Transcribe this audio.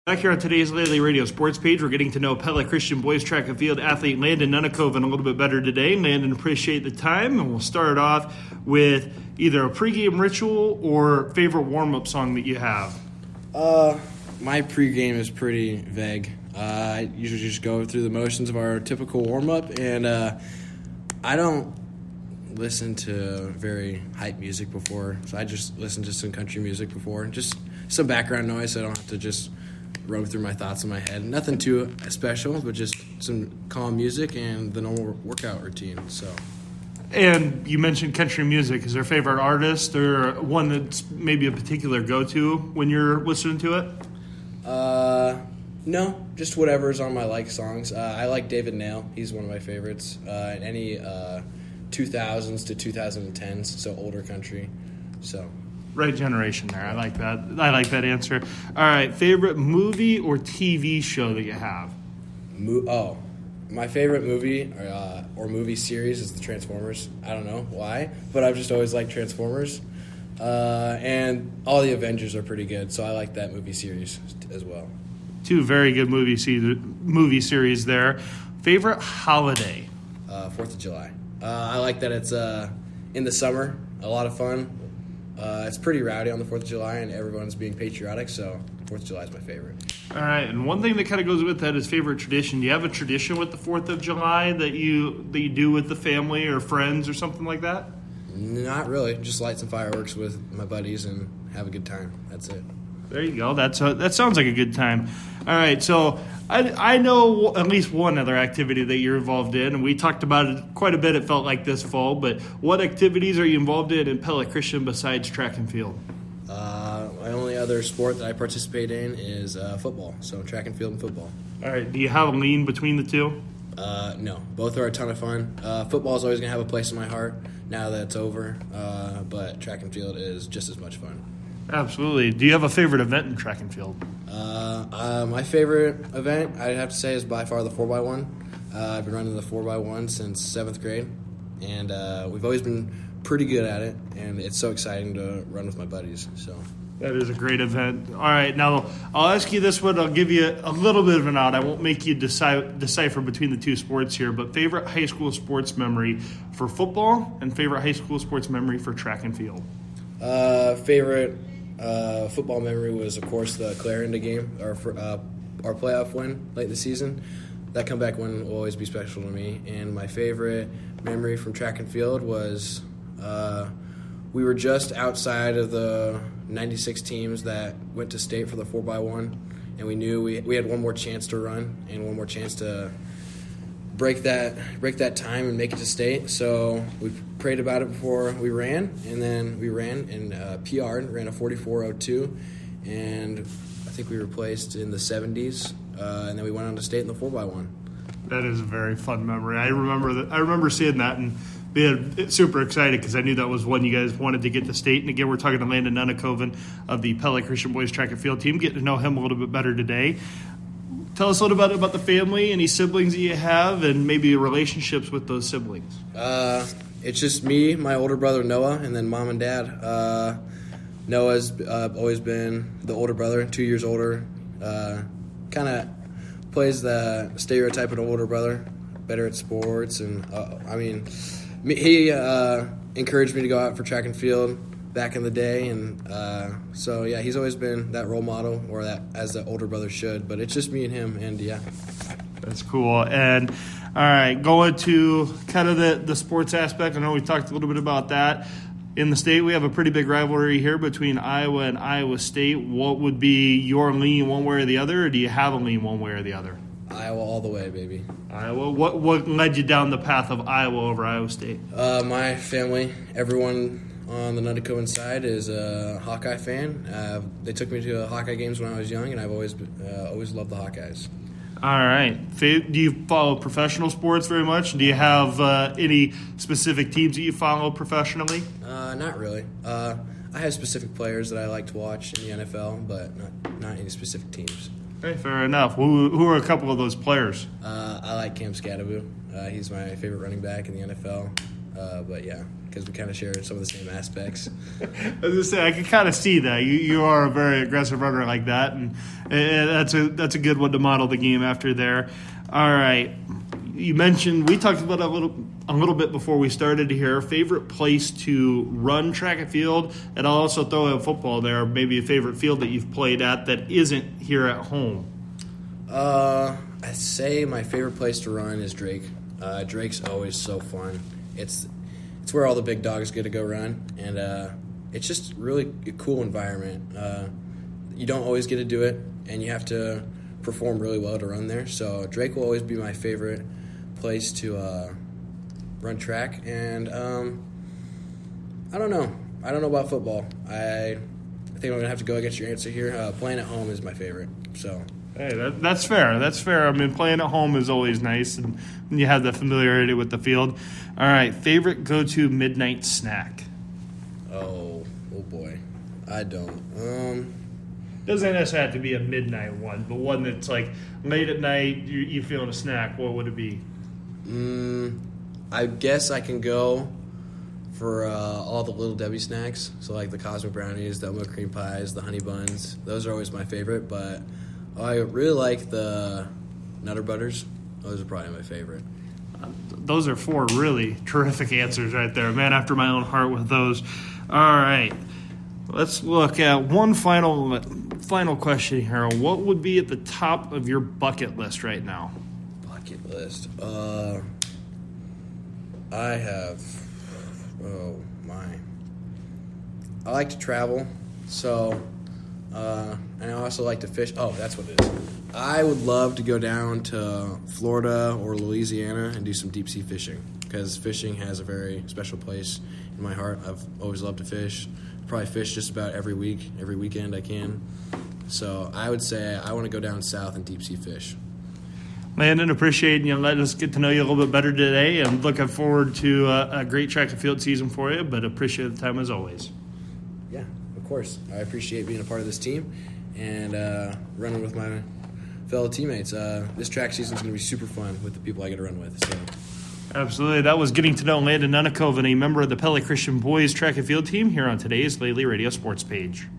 Back here on today's Lately Radio Sports page, we're getting to know Pella Christian boys track and field athlete Landon Nunakoven a little bit better today. Landon, appreciate the time, and we'll start off with either a pregame ritual or favorite warm-up song that you have. My pregame is pretty vague. I usually just go through the motions of our typical warm-up, and I don't listen to very hype music before, so I just listen to some country music before, just some background noise so I don't have to just run through my thoughts in my head. Nothing too special, but just some calm music and the normal workout routine. So. And you mentioned country music. Is there a favorite artist or one that's maybe a particular go-to when you're listening to it? No, just whatever's on my like songs. I like David Nail. He's one of my favorites. Any 2000s to 2010s, so older country. So. Right generation there. I like that. I like that answer. All right, favorite movie or TV show that you have? My favorite movie or movie series is the Transformers. I don't know why, but I've just always liked Transformers. And all the Avengers are pretty good, so I like that movie series as well. Two very good movie series there. Favorite holiday? 4th of July. I like that it's in the summer, a lot of fun. It's pretty rowdy on the 4th of July, and everyone's being patriotic, so 4th of July is my favorite. All right, and one thing that kind of goes with that is favorite tradition. Do you have a tradition with the 4th of July that you do with the family or friends or something like that? Not really. Just light some fireworks with my buddies and have a good time. That's it. There you go. That sounds like a good time. All right, so I know at least one other activity that you're involved in, and we talked about it quite a bit, it felt like, this fall, but what activities are you involved in Pella Christian besides track and field? My only other sport that I participate in is football, so track and field and football. All right, do you have a lean between the two? No, both are a ton of fun. Football is always going to have a place in my heart now that it's over, but track and field is just as much fun. Absolutely. Do you have a favorite event in track and field? My favorite event, I'd have to say, is by far the 4x1. I've been running the 4x1 since 7th grade, and we've always been pretty good at it, and it's so exciting to run with my buddies. So that is a great event. All right, now I'll ask you this one. I'll give you a little bit of an out. I won't make you decipher between the two sports here, but favorite high school sports memory for football and favorite high school sports memory for track and field? Favorite football memory was, of course, the Clarendon game, our playoff win late in the season. That comeback win will always be special to me. And my favorite memory from track and field was we were just outside of the 96 teams that went to state for the 4x1, and we knew we had one more chance to run and one more chance to break that time and make it to state. So we prayed about it before we ran, and then we ran and PR'd, ran a 44:02, and I think we were placed in the 70s, and then we went on to state in the 4x1. That is a very fun memory. I remember seeing that and being super excited because I knew that was one you guys wanted to get to state. And again, we're talking to Landon Nunakoven of the Pella Christian boys track and field team. Getting to know him a little bit better today. Tell us a little bit about the family, any siblings that you have, and maybe relationships with those siblings. It's just me, my older brother Noah, and then mom and dad. Noah's always been the older brother, 2 years older. Kind of plays the stereotype of an older brother, better at sports. And, he encouraged me to go out for track and field back in the day, and so yeah, he's always been that role model, or that as the older brother should. But it's just me and him, and yeah, that's cool. And all right, going to kind of the sports aspect. I know we talked a little bit about that. In the state, we have a pretty big rivalry here between Iowa and Iowa State. What would be your lean one way or the other, or do you have a lean one way or the other? Iowa all the way, baby. Iowa. What led you down the path of Iowa over Iowa State? My family, everyone on the Nunakoven side is a Hawkeye fan. They took me to Hawkeye games when I was young, and I've always loved the Hawkeyes. All right. Do you follow professional sports very much? Do you have any specific teams that you follow professionally? Not really. I have specific players that I like to watch in the NFL, but not any specific teams. Okay, fair enough. Who are a couple of those players? I like Cam Scadaboo. He's my favorite running back in the NFL. But yeah. because we kind of share some of the same aspects. I was going to say, I can kind of see that. You are a very aggressive runner like that, and that's a good one to model the game after there. All right. You mentioned, we talked about a little bit before we started here, favorite place to run track and field, and I'll also throw in football there, maybe a favorite field that you've played at that isn't here at home. I'd say my favorite place to run is Drake. Drake's always so fun. It's where all the big dogs get to go run, and it's just really a cool environment. You don't always get to do it, and you have to perform really well to run there. So Drake will always be my favorite place to run track. And I don't know about football. I think I'm gonna have to go against your answer here. Playing at home is my favorite. So. Hey, that's fair. That's fair. I mean, playing at home is always nice, and you have the familiarity with the field. All right, favorite go-to midnight snack? Oh boy, I don't. Doesn't necessarily have to be a midnight one, but one that's like late at night, you feeling a snack. What would it be? I guess I can go for all the Little Debbie snacks. So like the Cosmic Brownies, the oatmeal cream pies, the honey buns. Those are always my favorite, but I really like the Nutter Butters. Those are probably my favorite. Those are 4 really terrific answers right there. Man after my own heart with those. All right. Let's look at one final question here. What would be at the top of your bucket list right now? Bucket list? I have... Oh, my. I like to travel, so... and I also like to fish. Oh, that's what it is. I would love to go down to Florida or Louisiana and do some deep sea fishing, because fishing has a very special place in my heart. I've always loved to fish. Probably fish just about every week, every weekend I can. So I would say I want to go down south and deep sea fish. Landon, appreciate you letting us get to know you a little bit better today, and looking forward to a great track and field season for you, but appreciate the time as always. Yeah, of course. I appreciate being a part of this team and running with my fellow teammates. This track season is going to be super fun with the people I get to run with. So. Absolutely. That was getting to know Landon Nunakoven, a member of the Pele Christian Boys track and field team, here on today's Lately Radio Sports page.